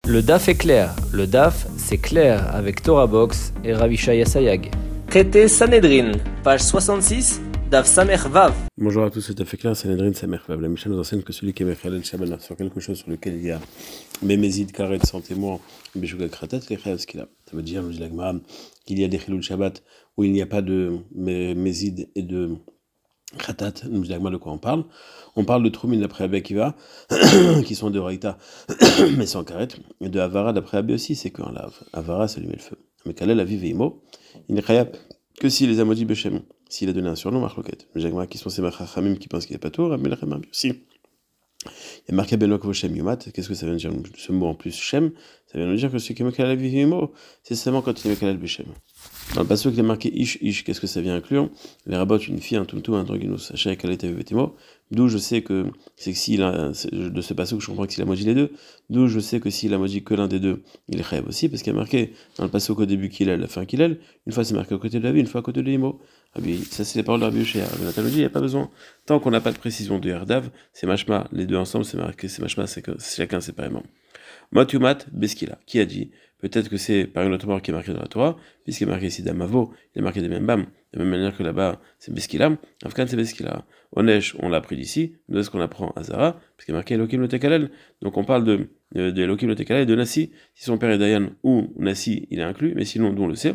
Le DAF est clair. Le DAF, c'est clair avec Torah Box et Ravi Shaya Sayag. Traité Sanhedrin, page 66, DAF Samer Vav. Bonjour à tous, c'est DAF clair, Sanhedrin Samer Vav. La Mishnah nous enseigne que celui qui est Mechalel Shabbat sur quelque chose sur lequel il y a Mémézid, Karet, sans témoin, Beshuga Kratat, les Chayav, ce qu'il a. Ça veut dire, nous dit la Gemara, qu'il y a des Chilul Shabbat où il n'y a pas de Mézid et de Kratat, nous dit la Gemara de quoi on parle. On parle de Troumin d'après Abba Akiva, qui sont de Raïta, mais sans Karet, et de Havara d'après Abba aussi, c'est qu'un lave. Havara, ça lui met le feu. Mais Kalel, Aviv et Imo, il n'est Chayav que si les Amodi Beshem, s'il a donné un surnom, Marloket. Les Jagma qui sont ces Machachamim qui pensent qu'il n'est pas tout, Rabbi Lachem aussi. Il y a marqué Benok Voshem Yumat, qu'est-ce que ça vient de dire ce mot en plus Shem? Ça vient de dire que celui qui est Mekalel Aviv et Imo, c'est seulement quand il est Mekalel Beshem. Dans le passage qui est marqué Ish, qu'est-ce que ça vient inclure? Les rabots, une fille, un tumtum, un droginos, sachez qu'elle était Vetimo. D'où je sais que c'est que s'il a, de ce passage, je comprends que s'il a maudit les deux. D'où je sais que s'il a maudit que l'un des deux, il est chayav aussi, parce qu'il y a marqué dans le passage au début qu'il est, à la fin qu'il est. Une fois c'est marqué à côté de la vie, une fois à côté de l'imo. Ah oui, ça c'est les paroles de Rabbi Yoshia. Nathan dit, il n'y a pas besoin. Tant qu'on n'a pas de précision de Herdav, c'est mashma, les deux ensemble, c'est marqué, c'est mashma, c'est que chacun séparément. Matumat, Beskila, qui a dit? Peut-être que c'est par une autre mort qui est marquée dans la Torah, puisqu'il est marqué ici Damavo, il est marqué des Membam, de la même manière que là-bas c'est Beskila, Afkan c'est Beskila. Onesh, on l'a appris d'ici, d'où est-ce qu'on apprend à Zara, puisqu'il est marqué Elohim le Tekalel. Donc on parle de Elohim le Tekalel et de Nassi. Si son père est Dayan ou Nassi, il est inclus, mais sinon, d'où on le sait.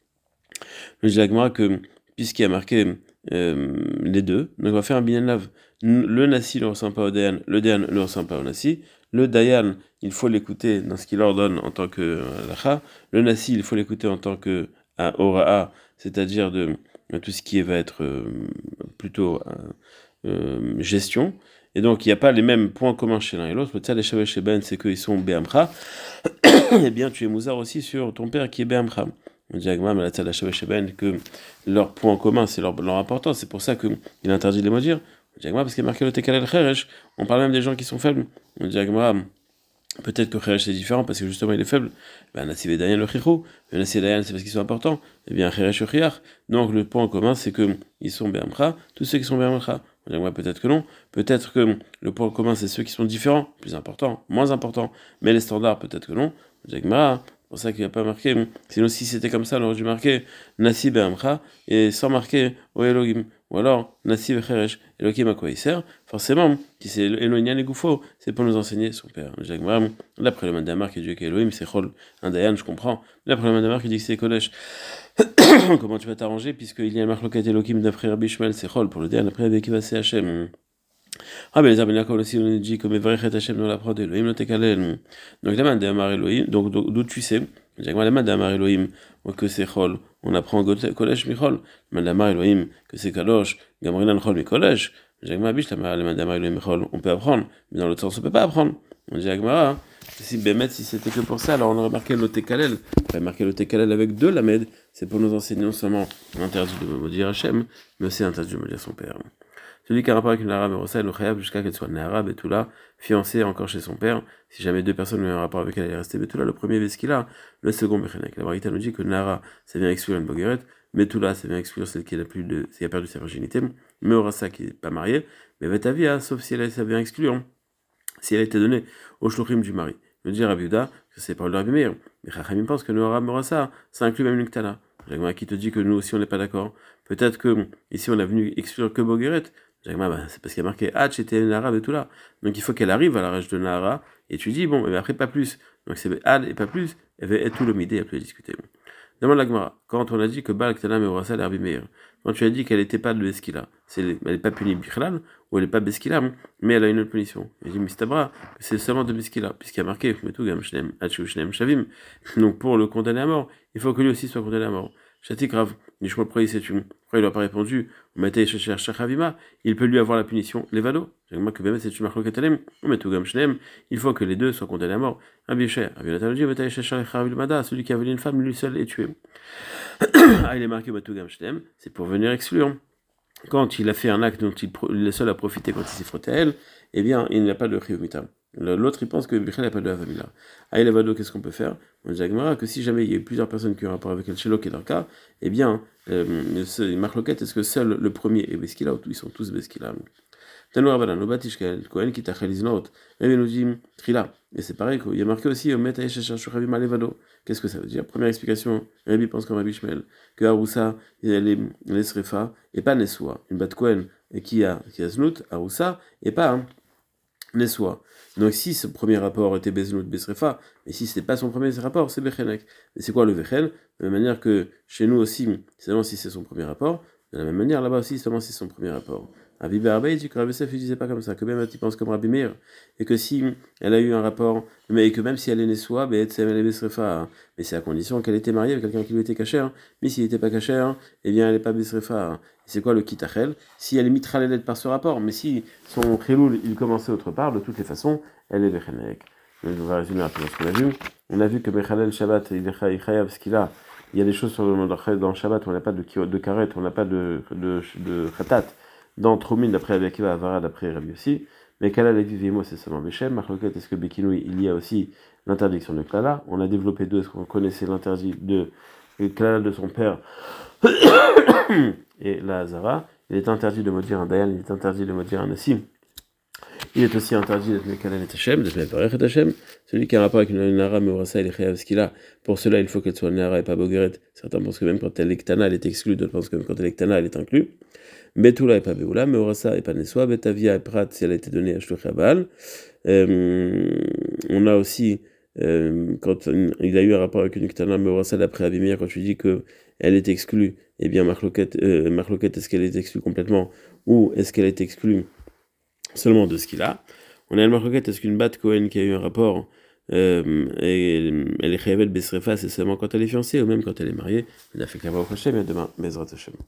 Je dis à Gemara que, puisqu'il y a marqué les deux, donc on va faire un binyan lav. Le Nassi ne ressemble pas au Dayan, le Dayan ne ressemble pas au Nassi. Le Dayan, il faut l'écouter dans ce qu'il ordonne en tant que Lacha. Le Nassi, il faut l'écouter en tant que Ora'a, c'est-à-dire de tout ce qui va être plutôt gestion. Et donc, il n'y a pas les mêmes points communs chez l'un et l'autre. Le Tzad et Shavet chez Ben, c'est qu'ils sont Be'amcha. Eh bien, tu es mouzar aussi sur ton père qui est Be'amcha. On dit à Gmam, la Tzad et Shavet chez Ben, que leur point commun, c'est leur importance. C'est pour ça qu'il interdit de les maudire. On dit à Gmam, parce qu'il y a marqué le Tekalel Cheresh. On parle même des gens qui sont faibles. On dit à Gmam, peut-être que Cheresh c'est différent parce que justement il est faible. Ben, Nassiv et Dayan le Chichou. Mais Nassiv et Dayan c'est parce qu'ils sont importants. Eh bien, Cheresh et Chiach. Donc, le point commun, c'est qu'ils sont Be'amcha. Tous ceux qui sont Be'amcha. On dit à Gmam, peut-être que non. Peut-être que le point commun, c'est ceux qui sont différents, plus importants, moins importants. Mais les standards, peut-être que non. On dit à Gmam, c'est pour ça qu'il n'y a pas marqué. Sinon, si c'était comme ça, on aurait dû marquer Nassiv Be'amcha et sans marquer O Elohim. Ou alors, Nassiv Cheresh, Elohim à quoi il sert? Forcément, si c'est Elohim et Goufo, c'est pour nous enseigner son père. D'après le Mandamar qui dit qu'Elohim c'est Chol, un Dayan, je comprends. D'après le Mandamar qui dit que c'est Kodesh. Comment tu vas t'arranger puisqu'il y a un Marlokat Elohim d'après Rabbi Shmuel, c'est Chol, pour le Dayan, après avec qui va c'est Hachem. Ah, ben les Abinakol aussi, on dit que Mevarechet Hachem dans la prod Elohim, le Tekalel. Donc, la Mandamar Elohim, donc d'où tu sais? La Mandamar Elohim, que c'est Chol, on apprend Kodesh Michol. Mandamar Elohim, que c'est Kadosh, Gamrinan Chol Mikodesh. On peut apprendre, mais dans l'autre sens, on ne peut pas apprendre. On dit à Gemara, si c'était que pour ça, alors on aurait marqué le Tekalel. On aurait marqué le Tekalel avec deux Lamed. C'est pour nous enseigner non seulement l'interdit de maudire Hachem, mais aussi l'interdit de maudire son père. Celui qui a un rapport avec une arabe et le khayab jusqu'à qu'elle soit une arabe et tout là, fiancée encore chez son père. Si jamais deux personnes ont un rapport avec elle, elle est restée Betula, le premier Veskila, le second Bechenek. La Braïta nous dit que Nara, ça vient exclure une Bogueret, Betula, ça vient exclure celle qui a perdu sa virginité, mais Orasa qui n'est pas mariée, mais Vetavia, sauf si ça vient exclure, si elle a été donnée au shluchim du mari. Je veux dire à Biuda que c'est pas le Rabbi Meir, mais Chachamim pense que Nora Morasa, ça inclut même une Ktana. Jagma qui te dit que nous aussi on n'est pas d'accord. Peut-être que ici on a venu exclure que Bogueret. C'est parce qu'il y a marqué Hatch était Nahara et tout là. Donc il faut qu'elle arrive à la rage de Nahara et tu dis, bon, mais après pas plus. Donc c'est Ad et pas plus, et va être tout le midé, elle peut discuter. Demande la Gemara, quand on a dit que Baal Ktana et Orasa l'Arbi Meir, quand tu as dit qu'elle n'était pas de Beskila, elle n'est pas punie Bichlal, ou elle n'est pas Beskila, mais elle a une autre punition. Il dit Mistabra, c'est seulement de Beskila, puisqu'il y a marqué Metugam Shnem, Hachu Shnem Shavim. Donc pour le condamner à mort, il faut que lui aussi soit condamné à mort. Chati grave, Nishmol Proi, c'est une. Pourquoi il n'a pas répondu? Il peut lui avoir la punition, les vados. Il faut que les deux soient condamnés à mort. Celui qui a volé une femme, lui seul est tué. Ah, il est marqué c'est pour venir exclure. Quand il a fait un acte dont il est seul à profiter quand il s'est frotté à elle, eh bien, il n'a pas de chiyuvmita. L'autre, il pense que Bichel n'a pas de Havamila. Ah, il vado, qu'est-ce qu'on peut faire? On dit à Gemara que si jamais il y a plusieurs personnes qui ont un rapport avec El Shelo qui est dans le cas, eh bien, Marloquette, est-ce que seul le premier est Beskila ou ils sont tous Beskila? Tanour Balan, Obat Ishkel, Kohen qui tachel iznot, Rabbi nous dit Trila. Et c'est pareil, il y a marqué aussi, Omet Aïcha Shuchavim Alevado. Qu'est-ce que ça veut dire? Première explication, Rabbi pense comme Rabbi Shmuel, que Aroussa, elle est Nesrefa, et pas Neswa. Une bat Kohen qui a Znout, Aroussa, et pas Neswa. Donc si ce premier rapport était Beznout Besrefa, mais si ce n'était pas son premier rapport, c'est Bechenek. Et c'est quoi le Vechel? De la même manière que chez nous aussi, seulement si c'est son premier rapport, de la même manière là-bas aussi, seulement si c'est son premier rapport. Rabbi Barba, il dit que Rabbi Sef, il disait pas comme ça, que même tu penses comme Rabbi Meir, et que si elle a eu un rapport, mais que même si elle est Neswa, elle est Besrefa, hein. Mais c'est à condition qu'elle était mariée avec quelqu'un qui lui était caché, hein. Mais s'il n'était pas caché, hein, eh bien elle n'est pas Besrefa. Hein. C'est quoi le Kitachel? Si elle est mitralelette par ce rapport, mais si son Khiloul il commençait autre part, de toutes les façons, elle est Bechenek. On va résumer rapidement ce qu'on a vu. On a vu que Bechalel Shabbat, il est Chayav, ce qu'il a. Il y a des choses sur dans le Shabbat où on n'a pas de karet, on n'a pas de khatat. Dans Troumine, d'après Rabbi Akiva, Avara, d'après Rabbi aussi. Mais Kala l'a dit, moi c'est seulement Bechem. Marloket, est-ce que Bekinoui, il y a aussi l'interdiction de Klala? On a développé deux, est-ce qu'on connaissait l'interdit de Klala de son père et la Hazara? Il est interdit de maudire un Dayan, il est interdit de maudire un Nassim. Il est aussi interdit d'être Mekalel et Hachem, d'être Meparech et Hachem. Celui qui a un rapport avec une Nara, Meurasa, il est Chayav ce qu'il a. Pour cela, il faut qu'elle soit Nara et pas Bogeret. Certains pensent que même quand elle est Ktana, elle est exclue. D'autres pensent que même quand elle est Ktana, elle est inclue. Betula et pas Beoula, Meurasa et pas Neswa. Betavia et Prat, si elle a été donnée à Shluch Abal. On a aussi, quand il a eu un rapport avec une Ktana, Meurasa, d'après Abimir, quand tu dis qu'elle est exclue, eh bien, Marloket, est-ce qu'elle est exclue complètement ou est-ce qu'elle est exclue seulement de ce qu'il a? On a le marquette, est-ce qu'une bat Cohen qui a eu un rapport, et elle est chayavet besrefa, c'est seulement quand elle est fiancée ou même quand elle est mariée? Elle a fait qu'à voir au Hashem, et demain, Bezrat Hashem.